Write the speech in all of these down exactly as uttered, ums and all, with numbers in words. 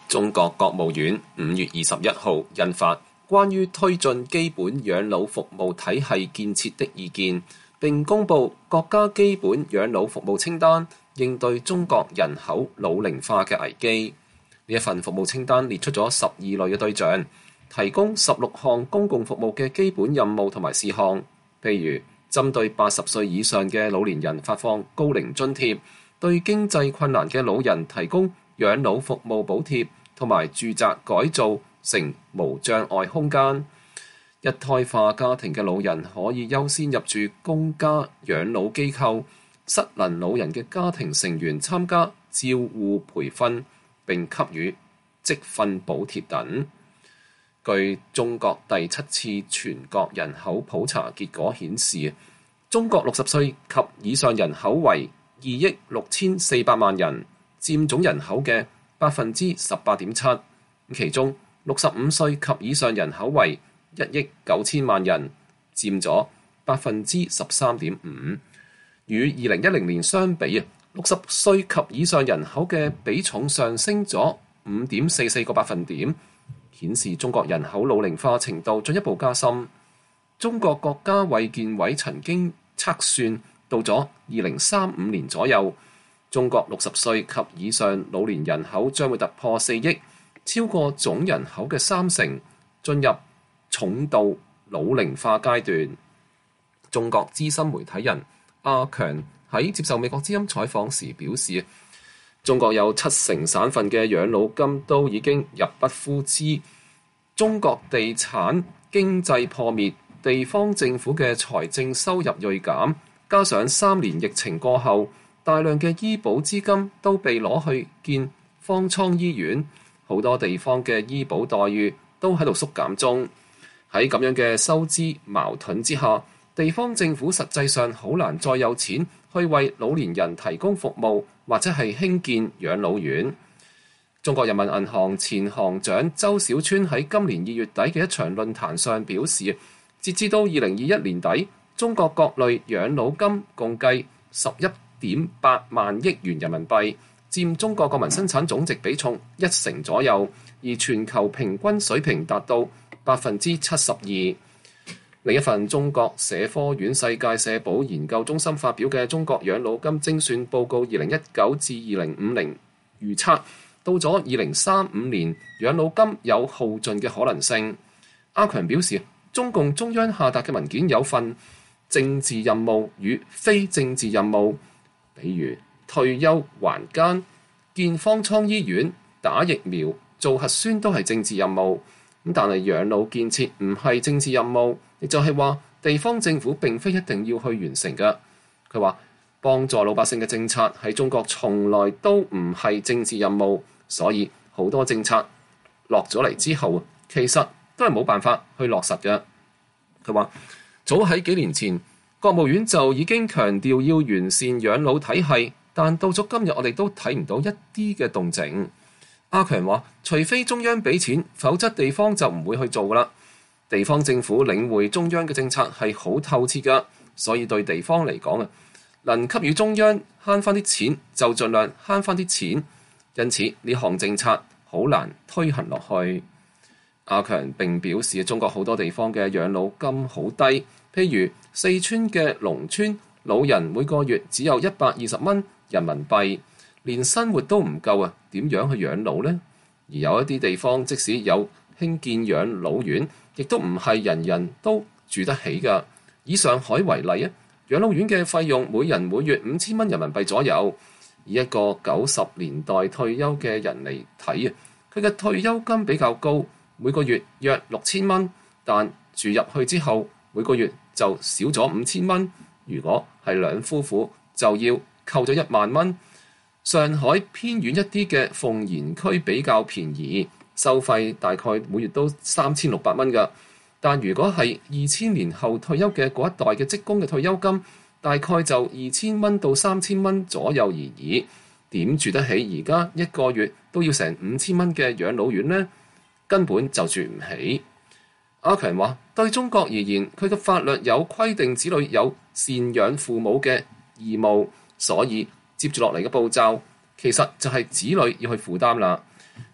中國國務院五月二十一號印發關於推進基本養老服務體系建設的意見，並公布國家基本養老服務清單，應對中國人口老齡化嘅危機。呢一份服務清單列出咗十二類嘅對象，提供十六項公共服務嘅基本任務同埋事項，譬如針對八十歲以上嘅老年人發放高齡津貼，對經濟困難嘅老人提供養老服務補貼，同埋住宅改造成無障礙空間。一胎化家庭嘅老人可以優先入住公家養老機構，失能老人嘅家庭成員參加照護培訓，並給予積分補貼等。據中國第七次全國人口普查結果顯示，中國六十歲及以上人口為二億六千四百萬人，佔總人口嘅百分之十八點七。其中六十五歲及以上人口為一億九千萬人，佔咗百分之十三點五。與二零一零年相比啊，六十歲及以上人口嘅比重上升咗五點四四個百分點，顯示中國人口老齡化程度進一步加深。中國國家衛健委曾經測算，到咗二零三五年左右，中國六十歲及以上老年人口將會突破四億，超過總人口嘅三成，進入重度老齡化階段。中國資深媒體人阿強喺接受美國之音採訪時表示，中國有七成省份嘅養老金都已經入不敷支。中國地產經濟破滅，地方政府嘅財政收入銳減，加上三年疫情過後，大量嘅醫保資金都被攞去建方艙醫院，好多地方嘅醫保待遇都喺度縮減中。喺咁樣嘅收支矛盾之下，地方政府實際上好難再有錢去為老年人提供服務，或者係興建養老院。中國人民銀行前行長周小川喺今年二月底嘅一場論壇上表示，截至到二零二一年底，中國各類養老金共計十一點八萬億元人民幣，佔中國國民生產總值比重一成左右，而全球平均水平達到百分之七十二。另一份中國社科院世界社保研究中心發表嘅《中國養老金精算報告二零一九至二零五零》預測，到咗二零三五年，養老金有耗盡嘅可能性。阿強表示，中共中央下達嘅文件有份政治任務與非政治任務，比如退休還耕、建方艙醫院、打疫苗、做核酸都係政治任務。咁但係養老建設唔係政治任務，亦就係話地方政府並非一定要去完成嘅。佢話幫助老百姓嘅政策喺中國從來都唔係政治任務，所以好多政策落咗嚟之後，其實都係冇辦法去落實嘅。佢話早喺幾年前，國務院就已經強調要完善養老體系，但到咗今日，我哋都睇唔到一啲嘅動靜。阿強話，除非中央俾錢，否則地方就唔會去做噶啦。地方政府領會中央嘅政策係好透徹噶，所以對地方嚟講啊，能給予中央慳翻啲錢就盡量慳翻啲錢，因此呢項政策好難推行落去。阿強並表示，中國好多地方嘅養老金好低，譬如四川嘅農村老人每個月只有一百二十蚊人民幣，連生活都唔夠啊，點樣去養老呢？而有一啲地方即使有興建養老院，亦都唔係人人都住得起㗎。以上海為例啊，養老院嘅費用每人每月五千蚊人民幣左右。以一個九十年代退休嘅人嚟睇啊，佢嘅退休金比較高，每個月約六千蚊，但住入去之後每個月就少咗五千蚊。如果係兩夫婦，就要扣咗一萬蚊。上海偏遠一啲嘅奉賢區比較便宜，收費大概每月都三千六百蚊㗎。但如果係二千年後退休嘅嗰一代嘅職工嘅退休金，大概就二千蚊到三千蚊左右而已。點住得起而家一個月都要成五千蚊嘅養老院呢？根本就住唔起。阿強話：對中國而言，佢嘅法律有規定子女有贍養父母嘅義務，所以接住落嚟嘅步驟，其實就係子女要去負擔啦。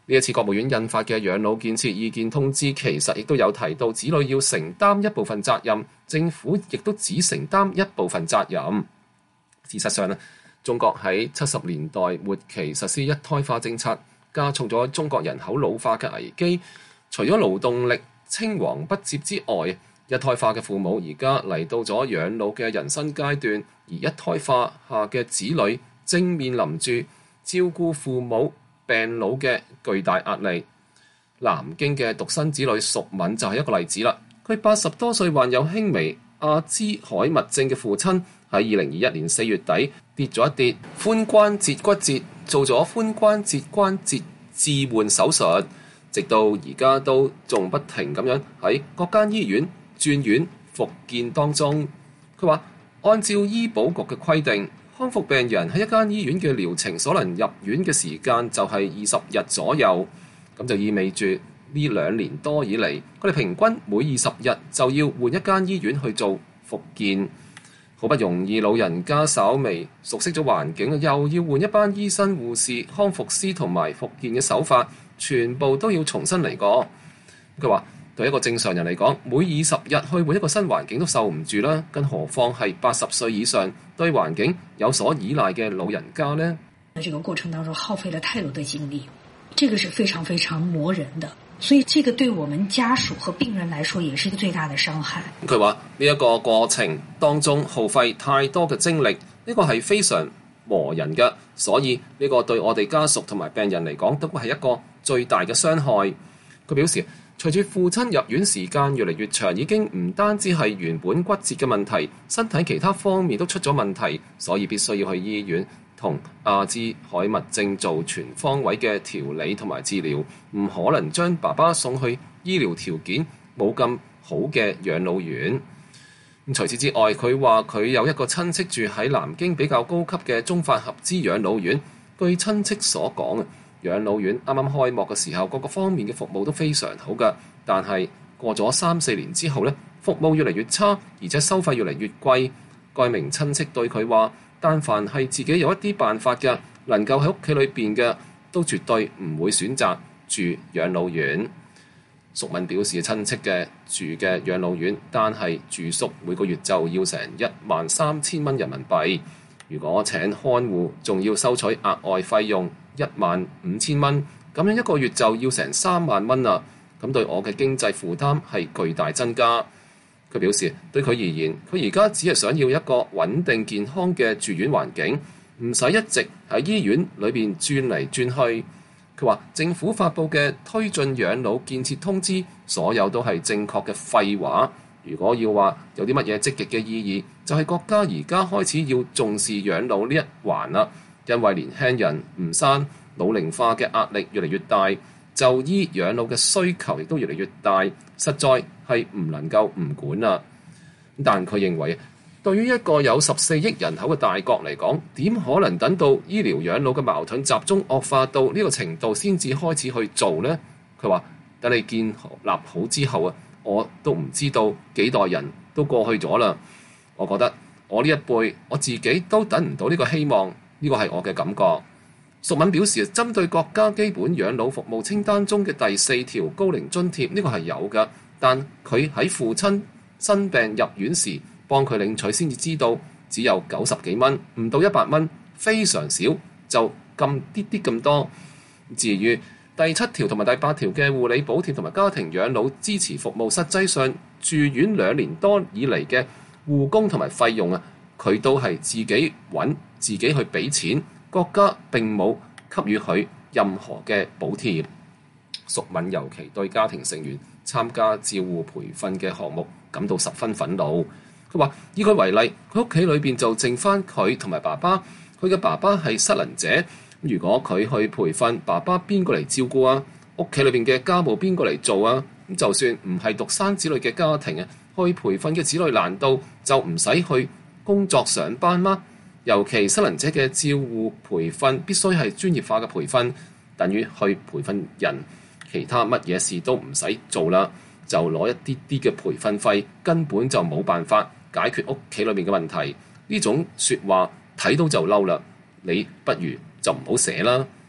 呢一次國務院印發嘅養老建設意見通知，其實亦都有提到子女要承擔一部分責任，政府亦都只承擔一部分責任。事實上咧，中國喺七十年代末期實施一胎化政策，加重咗中國人口老化嘅危機。除咗勞動力青黃不接之外，一胎化嘅父母而家嚟到咗養老嘅人生階段，而一胎化下嘅子女正面臨住照顧父母病老嘅巨大壓力。南京嘅獨生子女淑敏就係一個例子啦。佢八十多歲患有輕微阿茲海默症嘅父親喺二零二一年四月底跌咗一跌，髖關節骨折，做咗髖關節關節置換手術，直到而家都仲不停咁樣喺各間醫院轉院復健當中。佢話按照醫保局嘅規定，康復病人喺一間醫院嘅療程所能入院嘅時間就係二十日左右，咁就意味住呢兩年多以嚟，佢哋平均每二十日就要換一間醫院去做復健。好不容易老人家稍微熟悉咗環境，又要換一班醫生、護士、康復師同埋復健嘅手法，全部都要重新嚟過。佢話對一個正常人嚟講，每二十日去換一個新環境都受唔住啦，更何況係八十歲以上對環境有所依賴嘅老人家呢？ 這個過程當中耗費了太多的精力，這個是非常非常磨人的，所以這個對我們家屬和病人來說也是一個最大的傷害。 佢話呢一個過程當中耗費太多嘅精力，呢個係非常磨人嘅，所以呢個對我哋家屬同埋病人嚟講都係一個最大嘅傷害。佢表示，隨住父親入院時間越嚟越長，已經唔單止係原本骨折嘅問題，身體其他方面都出咗問題，所以必須要去醫院同阿茲海默症做全方位嘅調理同埋治療，唔可能將爸爸送去醫療條件冇咁好嘅養老院。除此之外，佢話佢有一個親戚住喺南京比較高級嘅中法合資養老院。據親戚所講啊，養老院啱啱開幕嘅時候，各個方面嘅服務都非常好㗎，但係過咗三四年之後呢，服務越嚟越差，而且收費越嚟越貴。該名親戚對佢話，但凡係自己有一啲辦法嘅，能夠喺屋企裏邊嘅，都絕對唔會選擇住養老院。淑敏表示，親戚嘅住嘅養老院，單係住宿每個月就要成一萬三千蚊人民幣。如果請看護，仲要收取額外費用一萬五千蚊，咁樣一個月就要成三萬蚊啦。咁對我嘅經濟負擔係巨大增加。佢表示，對佢而言，佢而家只係想要一個穩定健康嘅住院環境，唔使一直喺醫院裏邊轉嚟轉去。佢話政府發布嘅推進養老建設通知，所有都係正確嘅廢話。如果要話有啲乜嘢積極嘅意義，就係、是、國家而家開始要重視養老呢一環啦。因為年輕人唔生，老齡化嘅壓力越嚟越大，就醫養老嘅需求亦都越嚟越大，實在係唔能夠唔管啦。但佢認為，對於一個有十四億人口嘅大國嚟講，點可能等到醫療養老嘅矛盾集中惡化到呢個程度先至開始去做呢？佢話：等你建立好之後啊，我都唔知道幾代人都過去咗啦。我覺得我呢一輩我自己都等唔到呢個希望，呢個係我嘅感覺。淑敏表示，針對國家基本養老服務清單中嘅第四條高齡津貼，呢個係有㗎，但佢喺父親生病入院時幫佢領取先至知道，只有九十幾蚊，唔到一百蚊，非常少，就咁啲啲咁多。至於第七條同埋第八條嘅護理補貼同埋家庭養老支持服務，實際上住院兩年多以嚟嘅護工同埋費用啊，佢都係自己揾自己去俾錢，國家並冇給予佢任何嘅補貼。淑敏尤其對家庭成員參加照護培訓嘅項目感到十分憤怒。佢話：以佢為例，佢屋企裏邊就剩翻佢同埋爸爸。佢嘅爸爸係失能者，如果佢去培訓，爸爸邊個嚟照顧啊？屋企裏邊嘅家務邊個嚟做啊？咁就算唔係獨生子女嘅家庭啊，去培訓嘅子女難道就唔使去工作上班嗎？尤其失能者嘅照護培訓必須係專業化嘅培訓，等於去培訓人，其他乜嘢事都唔使做啦，就攞一啲啲嘅培訓費，根本就冇辦法解決屋企裏面嘅問題。呢種説話睇到就嬲啦，你不如就唔好寫啦。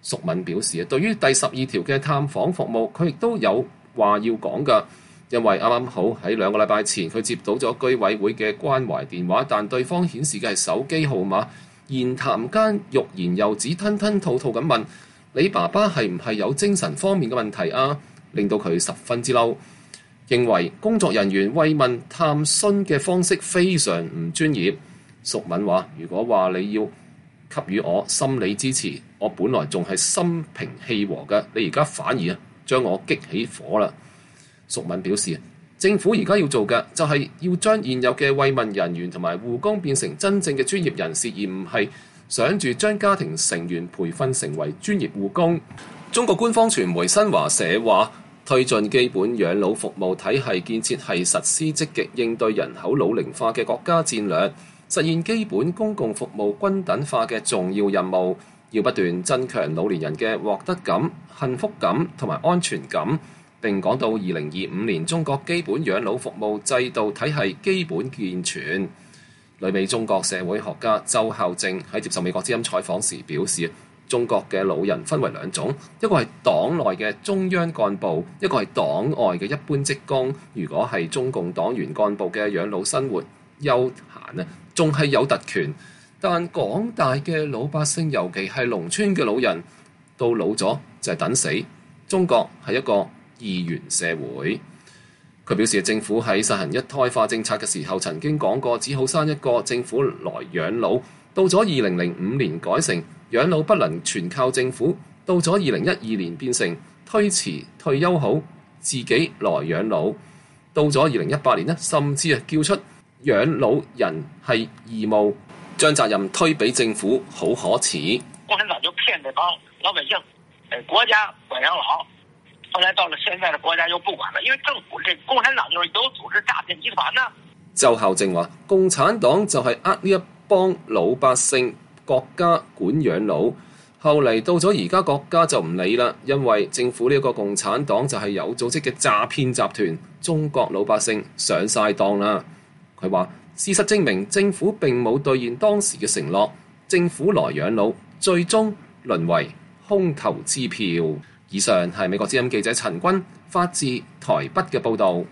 淑敏表示，對於第十二條嘅探訪服務，佢亦都有話要講㗎，因為啱啱好喺兩個禮拜前，佢接到咗居委會嘅關懷電話，但對方顯示嘅係手機號碼，言談間欲言又止，吞吞吐吐咁問你爸爸係唔係有精神方面嘅問題啊？令到佢十分之嬲，認為工作人員慰問探詢嘅方式非常唔專業。淑敏話：如果話你要給予我心理支持，我本來仲係心平氣和嘅，你而家反而啊將我激起火啦。淑敏表示，政府而家要做嘅就係要將現有嘅慰問人員同埋護工變成真正嘅專業人士，而唔係想住將家庭成員培訓成為專業護工。中國官方傳媒新華社話，推進基本養老服務體系建設係實施積極應對人口老齡化嘅國家戰略，實現基本公共服務均等化嘅重要任務，要不斷增強老年人嘅獲得感、幸福感同埋安全感。並講到二零二五年中國基本養老服務制度體系基本健全。旅美中國社會學家周孝正喺接受美國之音採訪時表示，中國嘅老人分為兩種，一個係黨內嘅中央幹部，一個係黨外嘅一般職工。如果係中共黨員幹部嘅養老生活悠閒啊，仲係有特權，但廣大嘅老百姓，尤其係農村嘅老人，到老咗就係等死。中國係一個二元社會。佢表示，政府喺實行一胎化政策嘅時候曾經講過，只好生一個政府來養老。到咗二零零五年改成養老不能全靠政府，到咗二零一二年變成推遲退休好，自己來養老。到咗二零一八年呢，甚至啊叫出養老人係義務，將責任推俾政府，好可恥。 共產黨就騙這幫老百姓，誒國家管養老，後來到了現在的國家又不管了，因為政府這共產黨就是有組織詐騙集團呢。 周孝正話：共產黨就係呃呢一幫老百姓，國家管養老。後嚟到咗而家，國家就唔理啦，因為政府呢個共產黨就係有組織嘅詐騙集團，中國老百姓上晒當啦。佢話：事實證明政府並冇兌現當時嘅承諾，政府來養老最終淪為空頭支票。以上係美國之音記者陳君發自台北嘅報導。